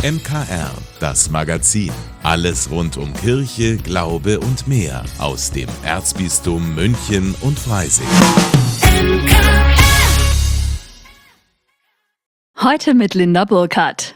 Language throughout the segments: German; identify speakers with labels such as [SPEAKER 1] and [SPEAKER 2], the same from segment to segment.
[SPEAKER 1] MKR, das Magazin. Alles rund um Kirche, Glaube und mehr aus dem Erzbistum München und Freising.
[SPEAKER 2] Heute mit Linda Burkhardt.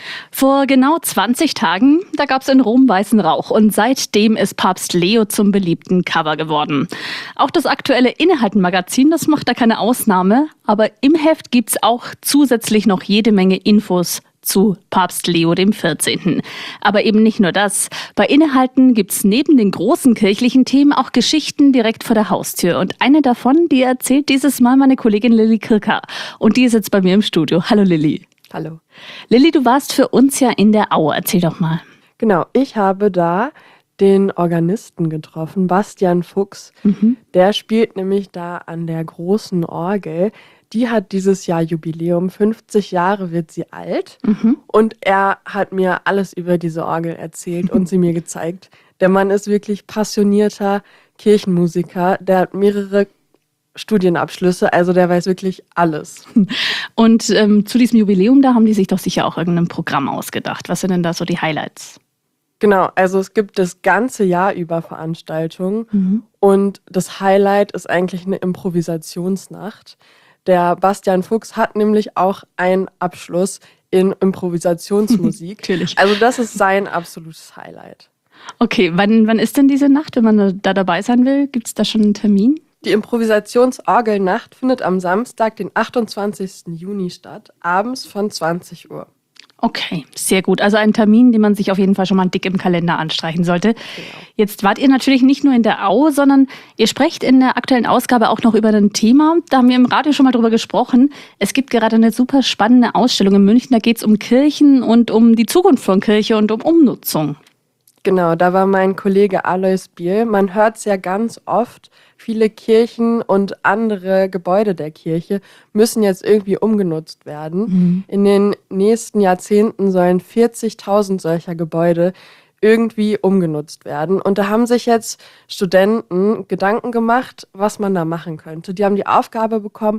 [SPEAKER 2] Vor genau 20 Tagen, da gab es in Rom weißen Rauch und seitdem ist Papst Leo zum beliebten Cover geworden. Auch das aktuelle Innehalten-Magazin, das macht da keine Ausnahme, aber im Heft gibt's auch zusätzlich noch jede Menge Infos zu Papst Leo XIV. Aber eben nicht nur das. Bei Innehalten gibt's neben den großen kirchlichen Themen auch Geschichten direkt vor der Haustür. Und eine davon, die erzählt dieses Mal meine Kollegin Lilly Kirker. Und die ist jetzt bei mir im Studio. Hallo Lilly.
[SPEAKER 3] Hallo.
[SPEAKER 2] Lilly, du warst für uns ja in der Au. Erzähl doch mal.
[SPEAKER 3] Genau, ich habe da den Organisten getroffen, Bastian Fuchs. Der spielt nämlich da an der großen Orgel. Die hat dieses Jahr Jubiläum, 50 Jahre wird sie alt. Und er hat mir alles über diese Orgel erzählt und sie mir gezeigt. Der Mann ist wirklich passionierter Kirchenmusiker. Der hat mehrere Studienabschlüsse, also der weiß wirklich alles.
[SPEAKER 2] Und zu diesem Jubiläum, da haben die sich doch sicher auch irgendein Programm ausgedacht. Was sind denn da so die Highlights?
[SPEAKER 3] Genau, also es gibt das ganze Jahr über Veranstaltungen und das Highlight ist eigentlich eine Improvisationsnacht. Der Bastian Fuchs hat nämlich auch einen Abschluss in Improvisationsmusik.
[SPEAKER 2] Natürlich.
[SPEAKER 3] Also das ist sein absolutes Highlight.
[SPEAKER 2] Okay, wann ist denn diese Nacht, wenn man da dabei sein will? Gibt es da schon einen Termin?
[SPEAKER 3] Die Improvisationsorgelnacht findet am Samstag, den 28. Juni statt, abends von 20 Uhr.
[SPEAKER 2] Okay, sehr gut. Also ein Termin, den man sich auf jeden Fall schon mal dick im Kalender anstreichen sollte.
[SPEAKER 3] Genau.
[SPEAKER 2] Jetzt wart ihr natürlich nicht nur in der Au, sondern ihr sprecht in der aktuellen Ausgabe auch noch über ein Thema. Da haben wir im Radio schon mal drüber gesprochen. Es gibt gerade eine super spannende Ausstellung in München. Da geht es um Kirchen und um die Zukunft von Kirche und um Umnutzung.
[SPEAKER 3] Genau, da war mein Kollege Alois Biel. Man hört es ja ganz oft, viele Kirchen und andere Gebäude der Kirche müssen jetzt irgendwie umgenutzt werden. In den nächsten Jahrzehnten sollen 40.000 solcher Gebäude irgendwie umgenutzt werden. Und da haben sich jetzt Studenten Gedanken gemacht, was man da machen könnte. Die haben die Aufgabe bekommen,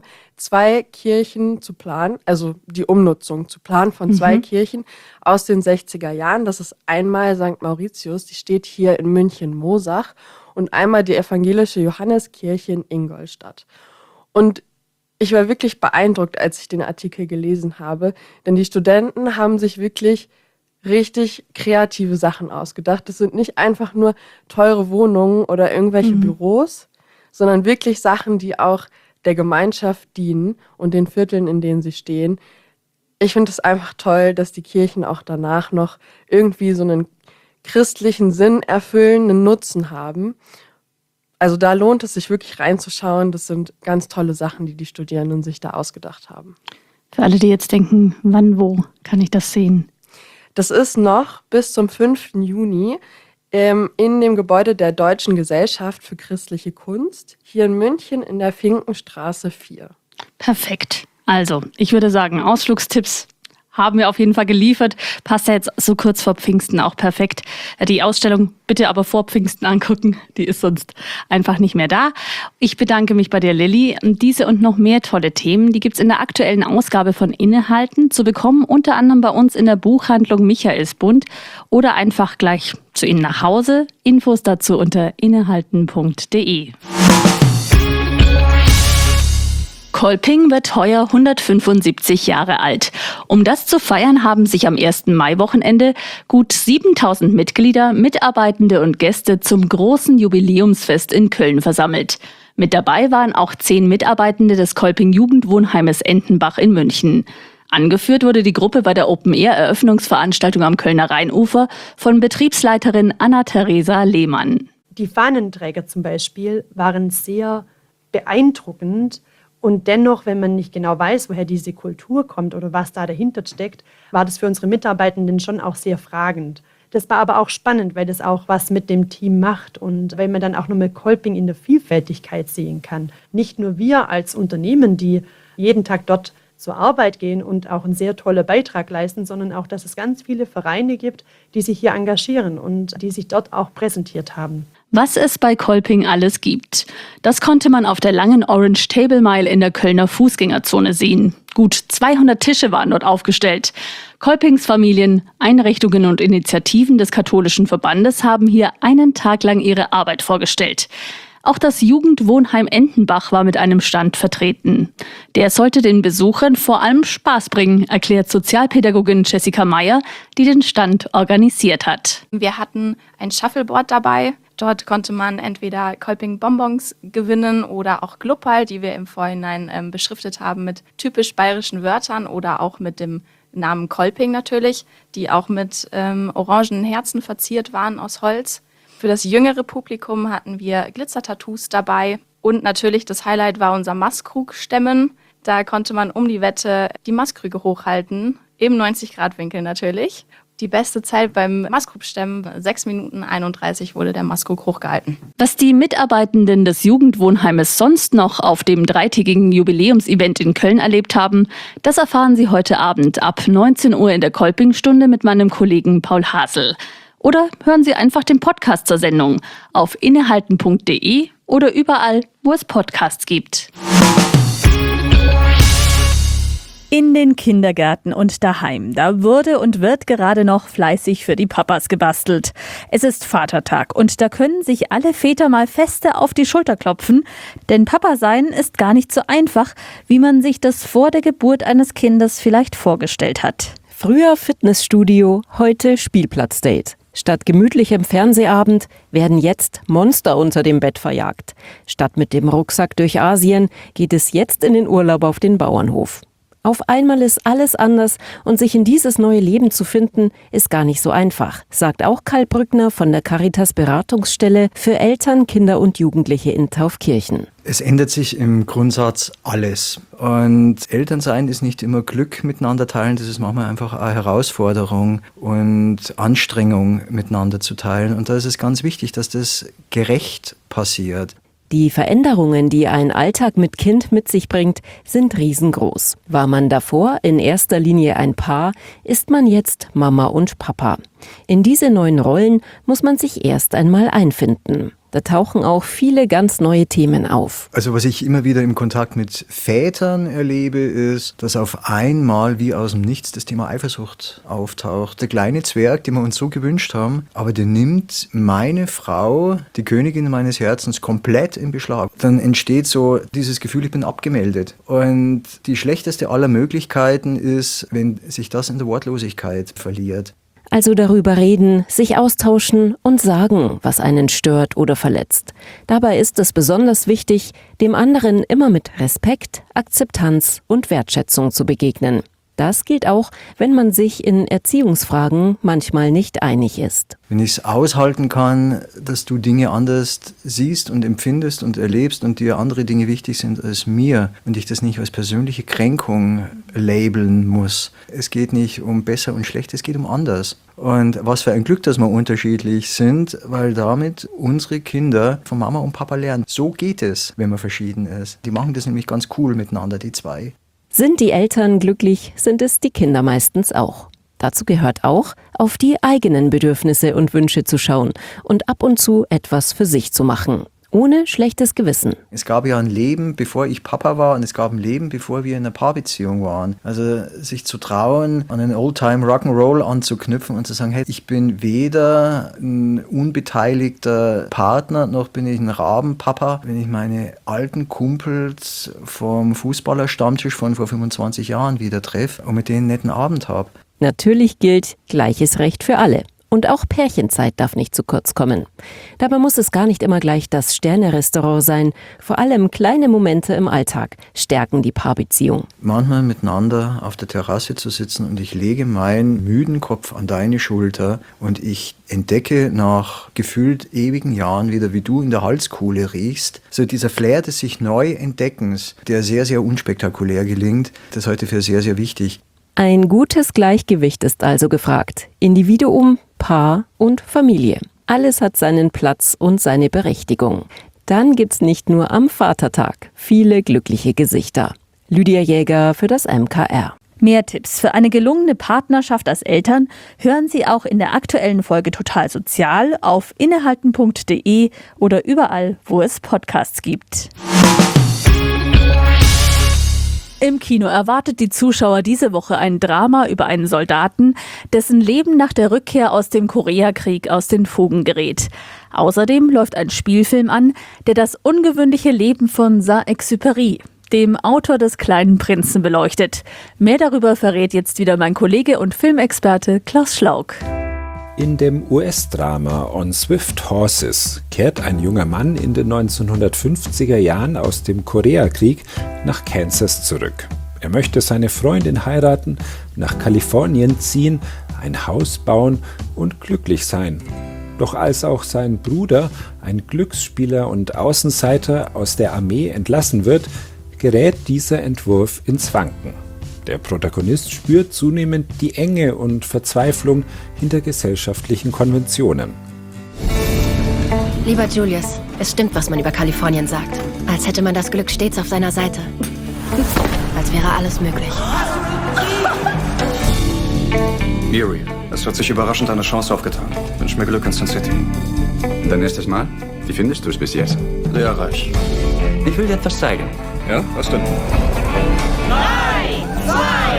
[SPEAKER 3] 2 Kirchen zu planen, also die Umnutzung zu planen von 2 Kirchen aus den 60er Jahren. Das ist einmal St. Mauritius, die steht hier in München-Mosach, und einmal die evangelische Johanneskirche in Ingolstadt. Und ich war wirklich beeindruckt, als ich den Artikel gelesen habe, denn die Studenten haben sich wirklich richtig kreative Sachen ausgedacht. Das sind nicht einfach nur teure Wohnungen oder irgendwelche Büros, sondern wirklich Sachen, die auch der Gemeinschaft dienen und den Vierteln, in denen sie stehen. Ich finde es einfach toll, dass die Kirchen auch danach noch irgendwie so einen christlichen Sinn erfüllen, einen Nutzen haben. Also da lohnt es sich wirklich reinzuschauen. Das sind ganz tolle Sachen, die die Studierenden sich da ausgedacht haben.
[SPEAKER 2] Für alle, die jetzt denken, wann, wo kann ich das sehen?
[SPEAKER 3] Das ist noch bis zum 5. Juni in dem Gebäude der Deutschen Gesellschaft für christliche Kunst, hier in München in der Finkenstraße 4.
[SPEAKER 2] Perfekt. Also, ich würde sagen, Ausflugstipps haben wir auf jeden Fall geliefert. Passt ja jetzt so kurz vor Pfingsten auch perfekt. Die Ausstellung bitte aber vor Pfingsten angucken. Die ist sonst einfach nicht mehr da. Ich bedanke mich bei dir, Lilly. Diese und noch mehr tolle Themen, die gibt's in der aktuellen Ausgabe von Innehalten zu bekommen. Unter anderem bei uns in der Buchhandlung Michaelsbund oder einfach gleich zu Ihnen nach Hause. Infos dazu unter innehalten.de. Kolping wird heuer 175 Jahre alt. Um das zu feiern, haben sich am 1. Mai-Wochenende gut 7.000 Mitglieder, Mitarbeitende und Gäste zum großen Jubiläumsfest in Köln versammelt. Mit dabei waren auch 10 Mitarbeitende des Kolping-Jugendwohnheimes Entenbach in München. Angeführt wurde die Gruppe bei der Open-Air-Eröffnungsveranstaltung am Kölner Rheinufer von Betriebsleiterin Anna-Theresa Lehmann.
[SPEAKER 4] Die Fahnenträger zum Beispiel waren sehr beeindruckend. Und dennoch, wenn man nicht genau weiß, woher diese Kultur kommt oder was da dahinter steckt, war das für unsere Mitarbeitenden schon auch sehr fragend. Das war aber auch spannend, weil das auch was mit dem Team macht und weil man dann auch nochmal Kolping in der Vielfältigkeit sehen kann. Nicht nur wir als Unternehmen, die jeden Tag dort zur Arbeit gehen und auch einen sehr tollen Beitrag leisten, sondern auch, dass es ganz viele Vereine gibt, die sich hier engagieren und die sich dort auch präsentiert haben.
[SPEAKER 2] Was es bei Kolping alles gibt, das konnte man auf der langen Orange Table Mile in der Kölner Fußgängerzone sehen. Gut 200 Tische waren dort aufgestellt. Kolpingsfamilien, Einrichtungen und Initiativen des katholischen Verbandes haben hier einen Tag lang ihre Arbeit vorgestellt. Auch das Jugendwohnheim Entenbach war mit einem Stand vertreten. Der sollte den Besuchern vor allem Spaß bringen, erklärt Sozialpädagogin Jessica Meyer, die den Stand organisiert hat.
[SPEAKER 5] Wir hatten ein Shuffleboard dabei. Dort konnte man entweder Kolping-Bonbons gewinnen oder auch Glupperl, die wir im Vorhinein beschriftet haben mit typisch bayerischen Wörtern oder auch mit dem Namen Kolping natürlich, die auch mit orangenen Herzen verziert waren aus Holz. Für das jüngere Publikum hatten wir Glitzer-Tattoos dabei und natürlich das Highlight war unser Maßkrug-Stemmen. Da konnte man um die Wette die Maßkrüge hochhalten, im 90-Grad-Winkel natürlich. Die beste Zeit beim Maßkrug-Stemmen, 6 Minuten 31 wurde der Maßkrug hochgehalten.
[SPEAKER 2] Was die Mitarbeitenden des Jugendwohnheimes sonst noch auf dem 3-tägigen Jubiläumsevent in Köln erlebt haben, das erfahren Sie heute Abend ab 19 Uhr in der Kolpingstunde mit meinem Kollegen Paul Hasel. Oder hören Sie einfach den Podcast zur Sendung auf innehalten.de oder überall, wo es Podcasts gibt. In den Kindergärten und daheim, da wurde und wird gerade noch fleißig für die Papas gebastelt. Es ist Vatertag und da können sich alle Väter mal feste auf die Schulter klopfen, denn Papa sein ist gar nicht so einfach, wie man sich das vor der Geburt eines Kindes vielleicht vorgestellt hat.
[SPEAKER 6] Früher Fitnessstudio, heute Spielplatzdate. Statt gemütlichem Fernsehabend werden jetzt Monster unter dem Bett verjagt. Statt mit dem Rucksack durch Asien geht es jetzt in den Urlaub auf den Bauernhof. Auf einmal ist alles anders und sich in dieses neue Leben zu finden, ist gar nicht so einfach, sagt auch Karl Brückner von der Caritas Beratungsstelle für Eltern, Kinder und Jugendliche in Taufkirchen.
[SPEAKER 7] Es ändert sich im Grundsatz alles. Und Elternsein ist nicht immer Glück miteinander teilen, das ist manchmal einfach eine Herausforderung und Anstrengung miteinander zu teilen. Und da ist es ganz wichtig, dass das gerecht passiert.
[SPEAKER 6] Die Veränderungen, die ein Alltag mit Kind mit sich bringt, sind riesengroß. War man davor in erster Linie ein Paar, ist man jetzt Mama und Papa. In diese neuen Rollen muss man sich erst einmal einfinden. Da tauchen auch viele ganz neue Themen auf.
[SPEAKER 7] Also was ich immer wieder im Kontakt mit Vätern erlebe, ist, dass auf einmal wie aus dem Nichts das Thema Eifersucht auftaucht. Der kleine Zwerg, den wir uns so gewünscht haben, aber der nimmt meine Frau, die Königin meines Herzens, komplett in Beschlag. Dann entsteht so dieses Gefühl, ich bin abgemeldet. Und die schlechteste aller Möglichkeiten ist, wenn sich das in der Wortlosigkeit verliert.
[SPEAKER 6] Also darüber reden, sich austauschen und sagen, was einen stört oder verletzt. Dabei ist es besonders wichtig, dem anderen immer mit Respekt, Akzeptanz und Wertschätzung zu begegnen. Das gilt auch, wenn man sich in Erziehungsfragen manchmal nicht einig ist.
[SPEAKER 7] Wenn ich es aushalten kann, dass du Dinge anders siehst und empfindest und erlebst und dir andere Dinge wichtig sind als mir und ich das nicht als persönliche Kränkung labeln muss. Es geht nicht um besser und schlecht, es geht um anders. Und was für ein Glück, dass wir unterschiedlich sind, weil damit unsere Kinder von Mama und Papa lernen. So geht es, wenn man verschieden ist. Die machen das nämlich ganz cool miteinander, die zwei.
[SPEAKER 6] Sind die Eltern glücklich, sind es die Kinder meistens auch. Dazu gehört auch, auf die eigenen Bedürfnisse und Wünsche zu schauen und ab und zu etwas für sich zu machen. Ohne schlechtes Gewissen.
[SPEAKER 7] Es gab ja ein Leben, bevor ich Papa war, und es gab ein Leben, bevor wir in einer Paarbeziehung waren. Also sich zu trauen, an einen Oldtime Rock'n'Roll anzuknüpfen und zu sagen, hey, ich bin weder ein unbeteiligter Partner, noch bin ich ein Rabenpapa. Wenn ich meine alten Kumpels vom Fußballerstammtisch von vor 25 Jahren wieder treffe und mit denen einen netten Abend habe.
[SPEAKER 6] Natürlich gilt gleiches Recht für alle. Und auch Pärchenzeit darf nicht zu kurz kommen. Dabei muss es gar nicht immer gleich das Sterne-Restaurant sein. Vor allem kleine Momente im Alltag stärken die Paarbeziehung.
[SPEAKER 7] Manchmal miteinander auf der Terrasse zu sitzen und ich lege meinen müden Kopf an deine Schulter und ich entdecke nach gefühlt ewigen Jahren wieder, wie du in der Halskuhle riechst. So dieser Flair des sich neu Entdeckens, der sehr, sehr unspektakulär gelingt, das ist heute für sehr, sehr wichtig.
[SPEAKER 6] Ein gutes Gleichgewicht ist also gefragt. Individuum, Paar und Familie. Alles hat seinen Platz und seine Berechtigung. Dann gibt's nicht nur am Vatertag viele glückliche Gesichter. Lydia Jäger für das MKR.
[SPEAKER 2] Mehr Tipps für eine gelungene Partnerschaft als Eltern hören Sie auch in der aktuellen Folge Total Sozial auf innehalten.de oder überall, wo es Podcasts gibt. Im Kino erwartet die Zuschauer diese Woche ein Drama über einen Soldaten, dessen Leben nach der Rückkehr aus dem Koreakrieg aus den Fugen gerät. Außerdem läuft ein Spielfilm an, der das ungewöhnliche Leben von Saint-Exupéry, dem Autor des Kleinen Prinzen, beleuchtet. Mehr darüber verrät jetzt wieder mein Kollege und Filmexperte Klaus Schlauk.
[SPEAKER 8] In dem US-Drama On Swift Horses kehrt ein junger Mann in den 1950er Jahren aus dem Koreakrieg nach Kansas zurück. Er möchte seine Freundin heiraten, nach Kalifornien ziehen, ein Haus bauen und glücklich sein. Doch als auch sein Bruder, ein Glücksspieler und Außenseiter, aus der Armee entlassen wird, gerät dieser Entwurf ins Wanken. Der Protagonist spürt zunehmend die Enge und Verzweiflung hinter gesellschaftlichen Konventionen.
[SPEAKER 9] Lieber Julius, es stimmt, was man über Kalifornien sagt. Als hätte man das Glück stets auf seiner Seite. Als wäre alles möglich.
[SPEAKER 10] Yuri, es hat sich überraschend eine Chance aufgetan. Wünsch mir Glück in Sin City.
[SPEAKER 11] Dein erstes Mal? Wie findest du es bis jetzt?
[SPEAKER 10] Lehrreich.
[SPEAKER 11] Ich will dir etwas zeigen.
[SPEAKER 10] Ja, was denn?
[SPEAKER 11] 3, 2, 1!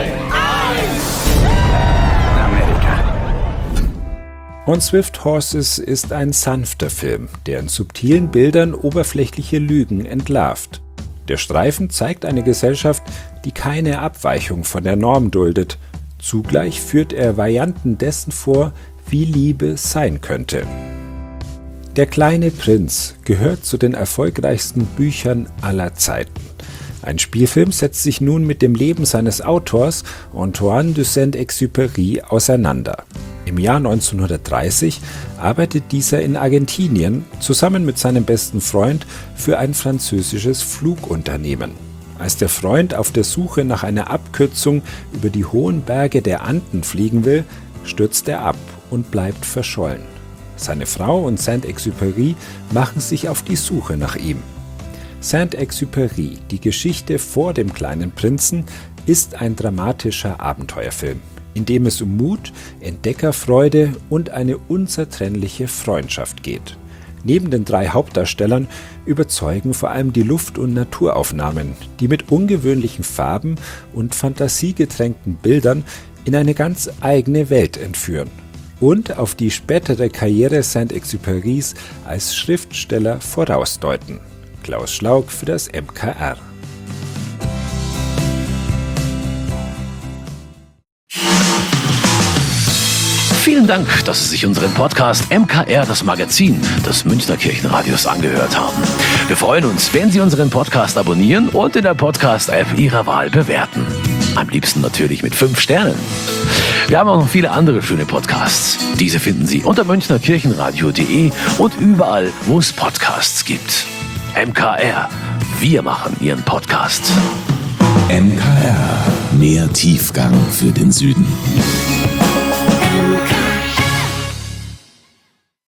[SPEAKER 11] Amerika.
[SPEAKER 8] On Swift Horses ist ein sanfter Film, der in subtilen Bildern oberflächliche Lügen entlarvt. Der Streifen zeigt eine Gesellschaft, die keine Abweichung von der Norm duldet. Zugleich führt er Varianten dessen vor, wie Liebe sein könnte. Der kleine Prinz gehört zu den erfolgreichsten Büchern aller Zeiten. Ein Spielfilm setzt sich nun mit dem Leben seines Autors Antoine de Saint-Exupéry auseinander. Im Jahr 1930 arbeitet dieser in Argentinien zusammen mit seinem besten Freund für ein französisches Flugunternehmen. Als der Freund auf der Suche nach einer Abkürzung über die hohen Berge der Anden fliegen will, stürzt er ab und bleibt verschollen. Seine Frau und Saint-Exupéry machen sich auf die Suche nach ihm. Saint-Exupéry, die Geschichte vor dem kleinen Prinzen, ist ein dramatischer Abenteuerfilm, in dem es um Mut, Entdeckerfreude und eine unzertrennliche Freundschaft geht. Neben den 3 Hauptdarstellern überzeugen vor allem die Luft- und Naturaufnahmen, die mit ungewöhnlichen Farben und fantasiegetränkten Bildern in eine ganz eigene Welt entführen und auf die spätere Karriere Saint-Exupérys als Schriftsteller vorausdeuten. Klaus Schlauk für das MKR.
[SPEAKER 12] Vielen Dank, dass Sie sich unseren Podcast MKR, das Magazin des Münchner Kirchenradios, angehört haben. Wir freuen uns, wenn Sie unseren Podcast abonnieren und in der Podcast-App Ihrer Wahl bewerten. Am liebsten natürlich mit 5 Sternen. Wir haben auch noch viele andere schöne Podcasts. Diese finden Sie unter münchnerkirchenradio.de und überall, wo es Podcasts gibt. MKR, wir machen Ihren Podcast.
[SPEAKER 1] MKR, mehr Tiefgang für den Süden.